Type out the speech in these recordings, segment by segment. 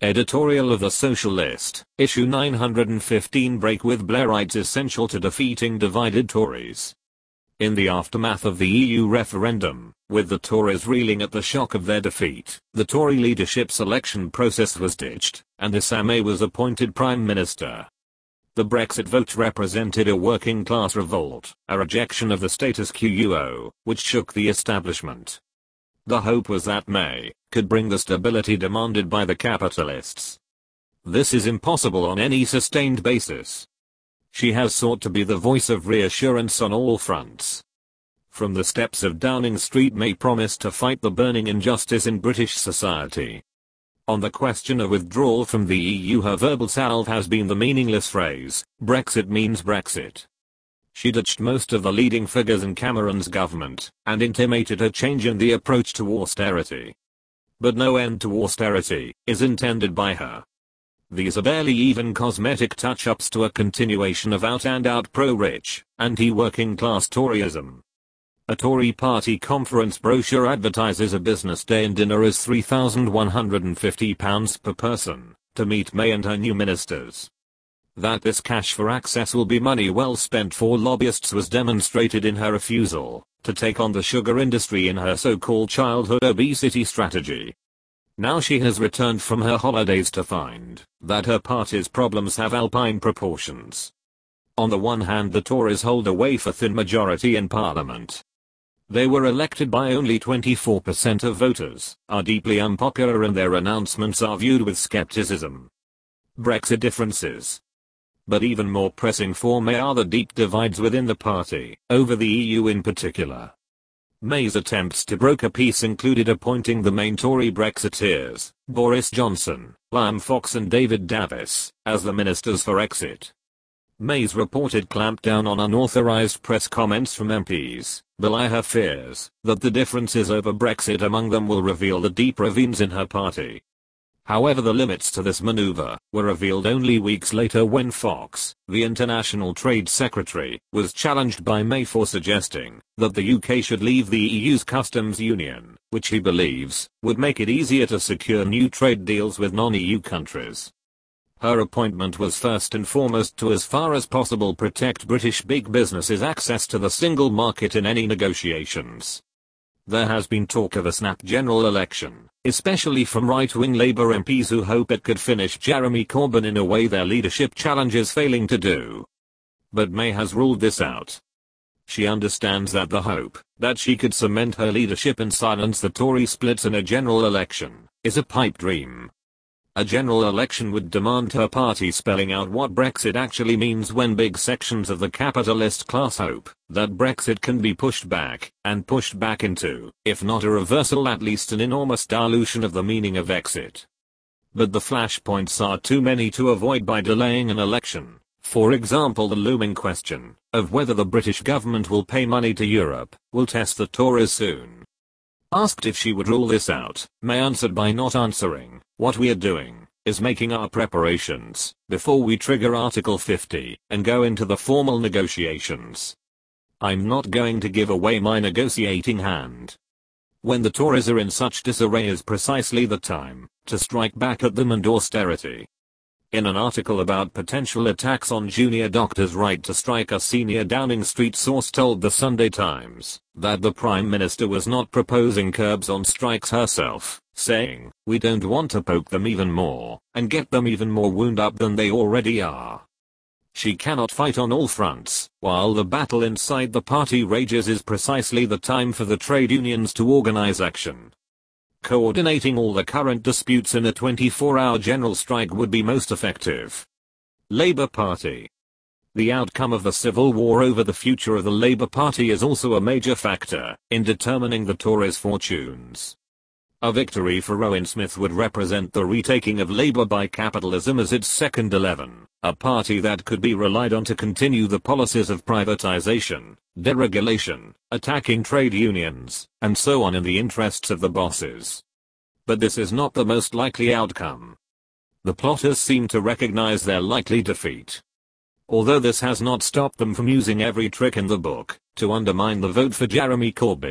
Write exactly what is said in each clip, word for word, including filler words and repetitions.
Editorial of the Socialist, issue nine hundred fifteen. Break with Blairites essential to defeating divided Tories. In the aftermath of the E U referendum, with the Tories reeling at the shock of their defeat, the Tory leadership's election process was ditched, and Theresa May was appointed Prime Minister. The Brexit vote represented a working-class revolt, a rejection of the status quo, which shook the establishment. The hope was that May could bring the stability demanded by the capitalists. This is impossible on any sustained basis. She has sought to be the voice of reassurance on all fronts. From the steps of Downing Street, May promised to fight the burning injustice in British society. On the question of withdrawal from the E U, her verbal salve has been the meaningless phrase, "Brexit means Brexit." She ditched most of the leading figures in Cameron's government, and intimated a change in the approach to austerity. But no end to austerity is intended by her. These are barely even cosmetic touch-ups to a continuation of out-and-out pro-rich, anti-working class Toryism. A Tory party conference brochure advertises a business day and dinner as three thousand one hundred fifty pounds per person, to meet May and her new ministers. That this cash for access will be money well spent for lobbyists was demonstrated in her refusal to take on the sugar industry in her so-called childhood obesity strategy. Now she has returned from her holidays to find that her party's problems have alpine proportions. On the one hand, the Tories hold a wafer-thin majority in Parliament. They were elected by only twenty-four percent of voters, are deeply unpopular, and their announcements are viewed with skepticism. Brexit differences. But even more pressing for May are the deep divides within the party, over the E U in particular. May's attempts to broker peace included appointing the main Tory Brexiteers, Boris Johnson, Liam Fox and David Davis, as the ministers for exit. May's reported clampdown on unauthorised press comments from M Ps belie her fears that the differences over Brexit among them will reveal the deep ravines in her party. However, the limits to this maneuver were revealed only weeks later when Fox, the International Trade Secretary, was challenged by May for suggesting that the U K should leave the E U's customs union, which he believes would make it easier to secure new trade deals with non-E U countries. Her appointment was first and foremost to, as far as possible, protect British big businesses' access to the single market in any negotiations. There has been talk of a snap general election, especially from right-wing Labour M Ps who hope it could finish Jeremy Corbyn in a way their leadership challenges failing to do. But May has ruled this out. She understands that the hope that she could cement her leadership and silence the Tory splits in a general election is a pipe dream. A general election would demand her party spelling out what Brexit actually means, when big sections of the capitalist class hope that Brexit can be pushed back, and pushed back into, if not a reversal, at least an enormous dilution of the meaning of exit. But the flashpoints are too many to avoid by delaying an election. For example, the looming question of whether the British government will pay money to Europe will test the Tories soon. Asked if she would rule this out, May answered by not answering. "What we are doing is making our preparations before we trigger Article fifty and go into the formal negotiations. I'm not going to give away my negotiating hand." When the Tories are in such disarray is precisely the time to strike back at them and austerity. In an article about potential attacks on junior doctors' right to strike, a senior Downing Street source told the Sunday Times that the Prime Minister was not proposing curbs on strikes herself, saying, "We don't want to poke them even more and get them even more wound up than they already are." She cannot fight on all fronts. While the battle inside the party rages, is precisely the time for the trade unions to organize action. Coordinating all the current disputes in a twenty-four hour general strike would be most effective. Labour Party. The outcome of the civil war over the future of the Labour Party is also a major factor in determining the Tories' fortunes. A victory for Owen Smith would represent the retaking of Labour by capitalism as its second eleven, a party that could be relied on to continue the policies of privatization, deregulation, attacking trade unions, and so on in the interests of the bosses. But this is not the most likely outcome. The plotters seem to recognize their likely defeat. Although this has not stopped them from using every trick in the book to undermine the vote for Jeremy Corbyn.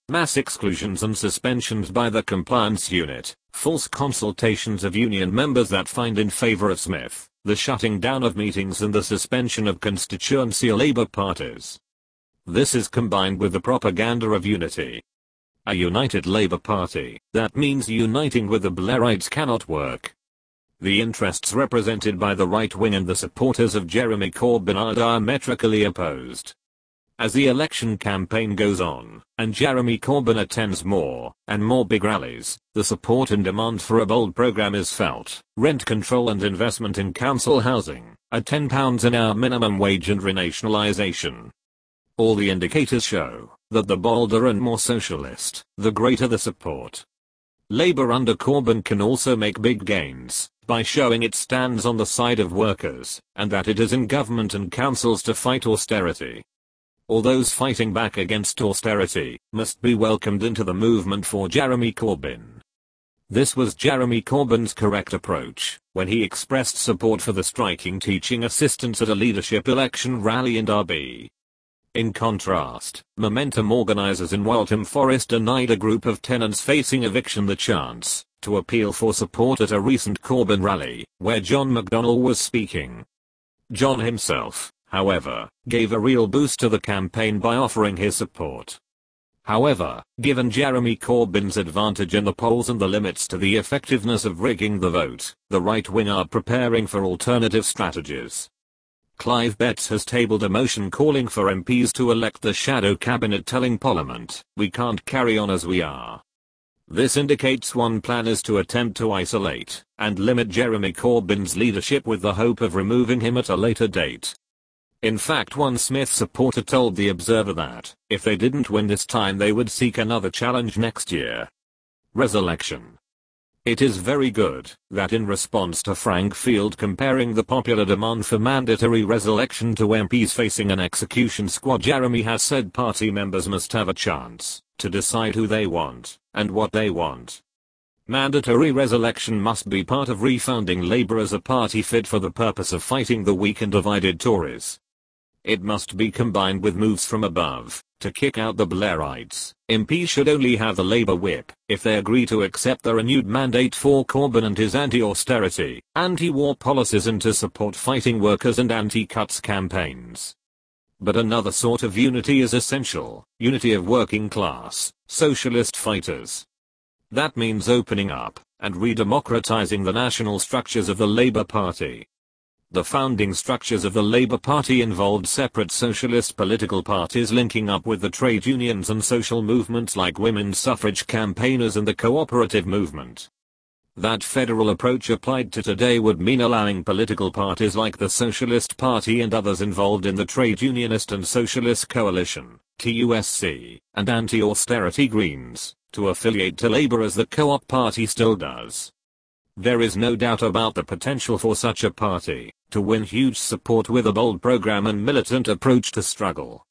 mass exclusions and suspensions by the compliance unit, false consultations of union members that find in favor of Smith, the shutting down of meetings and the suspension of constituency Labour parties. This is combined with the propaganda of unity. A united Labour Party, that means uniting with the Blairites cannot work. The interests represented by the right wing and the supporters of Jeremy Corbyn are diametrically opposed. As the election campaign goes on, and Jeremy Corbyn attends more and more big rallies, the support and demand for a bold programme is felt: rent control and investment in council housing, a ten pounds an hour minimum wage and renationalisation. All the indicators show that the bolder and more socialist, the greater the support. Labour under Corbyn can also make big gains by showing it stands on the side of workers, and that it is in government and councils to fight austerity. All those fighting back against austerity must be welcomed into the movement for Jeremy Corbyn. This was Jeremy Corbyn's correct approach when he expressed support for the striking teaching assistants at a leadership election rally in Derby. In contrast, Momentum organisers in Waltham Forest denied a group of tenants facing eviction the chance to appeal for support at a recent Corbyn rally, where John McDonnell was speaking. John himself, however, gave a real boost to the campaign by offering his support. However, given Jeremy Corbyn's advantage in the polls and the limits to the effectiveness of rigging the vote, the right wing are preparing for alternative strategies. Clive Betts has tabled a motion calling for M Ps to elect the shadow cabinet, telling Parliament, "We can't carry on as we are." This indicates one plan is to attempt to isolate and limit Jeremy Corbyn's leadership with the hope of removing him at a later date. In fact, one Smith supporter told The Observer that, if they didn't win this time, they would seek another challenge next year. Resurrection. It is very good that in response to Frank Field comparing the popular demand for mandatory resurrection to M Ps facing an execution squad, Jeremy has said party members must have a chance to decide who they want and what they want. Mandatory resurrection must be part of refounding Labour as a party fit for the purpose of fighting the weak and divided Tories. It must be combined with moves from above to kick out the Blairites. M Ps should only have the Labour whip if they agree to accept the renewed mandate for Corbyn and his anti-austerity, anti-war policies and to support fighting workers and anti-cuts campaigns. But another sort of unity is essential: unity of working class, socialist fighters. That means opening up and redemocratizing the national structures of the Labour Party. The founding structures of the Labour Party involved separate socialist political parties linking up with the trade unions and social movements like women's suffrage campaigners and the cooperative movement. That federal approach applied to today would mean allowing political parties like the Socialist Party and others involved in the Trade Unionist and Socialist Coalition, T U S C, and anti-austerity Greens, to affiliate to Labour as the Co-op Party still does. There is no doubt about the potential for such a party to win huge support with a bold program and militant approach to struggle.